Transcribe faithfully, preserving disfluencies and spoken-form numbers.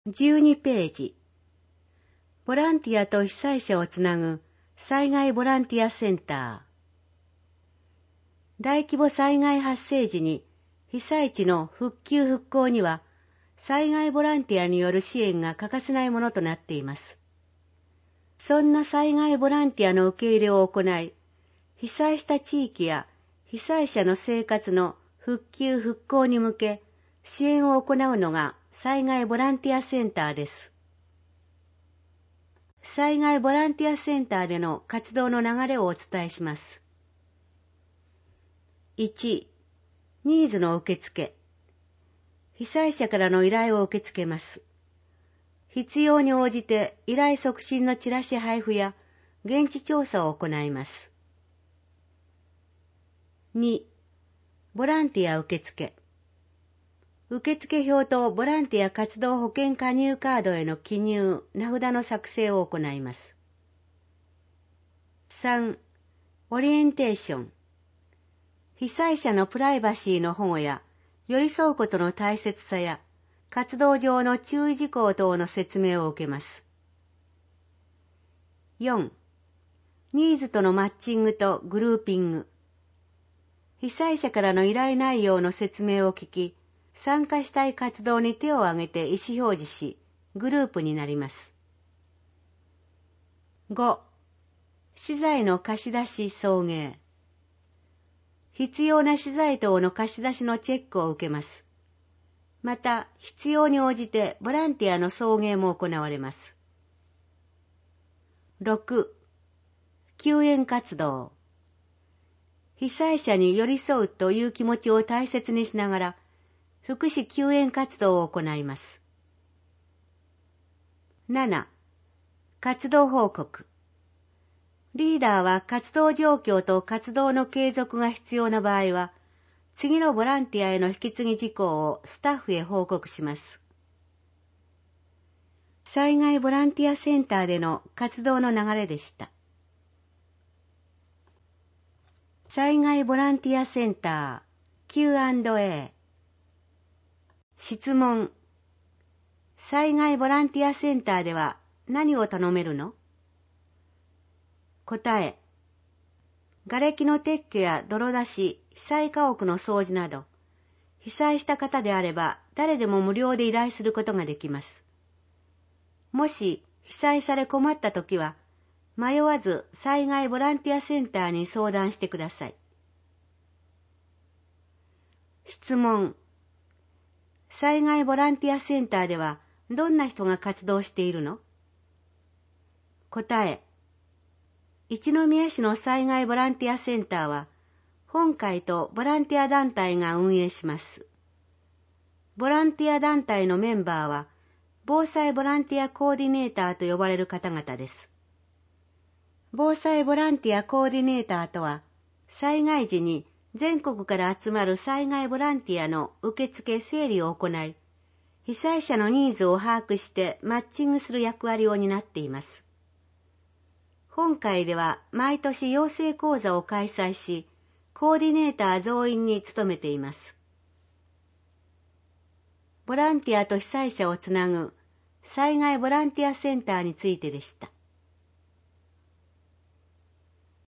じゅうにページ。ボランティアと被災者をつなぐ災害ボランティアセンター。大規模災害発生時に被災地の復旧復興には災害ボランティアによる支援が欠かせないものとなっています。そんな災害ボランティアの受け入れを行い、被災した地域や被災者の生活の復旧復興に向け支援を行うのが災害ボランティアセンターです。災害ボランティアセンターでの活動の流れをお伝えします。いち. ニーズの受付。被災者からの依頼を受け付けます。必要に応じて依頼促進のチラシ配布や現地調査を行います。に. ボランティア受付。受付表とボランティア活動保険加入カードへの記入、名札の作成を行います。さん. オリエンテーション。被災者のプライバシーの保護や寄り添うことの大切さや活動上の注意事項等の説明を受けます。よん. ニーズとのマッチングとグルーピング。被災者からの依頼内容の説明を聞き、参加したい活動に手を挙げて意思表示し、グループになります。ご. 資材の貸し出し送迎。必要な資材等の貸し出しのチェックを受けます。また、必要に応じてボランティアの送迎も行われます。ろく. 救援活動。被災者に寄り添うという気持ちを大切にしながら、福祉救援活動を行います。なな. 活動報告。リーダーは活動状況と活動の継続が必要な場合は、次のボランティアへの引き継ぎ事項をスタッフへ報告します。災害ボランティアセンターでの活動の流れでした。災害ボランティアセンター キューアンドエー。質問。災害ボランティアセンターでは何を頼めるの？答え。瓦礫の撤去や泥出し、被災家屋の掃除など、被災した方であれば誰でも無料で依頼することができます。もし被災され困ったときは、迷わず災害ボランティアセンターに相談してください。質問。災害ボランティアセンターではどんな人が活動しているの？答え。一宮市の災害ボランティアセンターは、本会とボランティア団体が運営します。ボランティア団体のメンバーは、防災ボランティアコーディネーターと呼ばれる方々です。防災ボランティアコーディネーターとは、災害時に全国から集まる災害ボランティアの受付整理を行い、被災者のニーズを把握してマッチングする役割を担っています。本会では毎年養成講座を開催し、コーディネーター増員に努めています。ボランティアと被災者をつなぐ災害ボランティアセンターについてでした。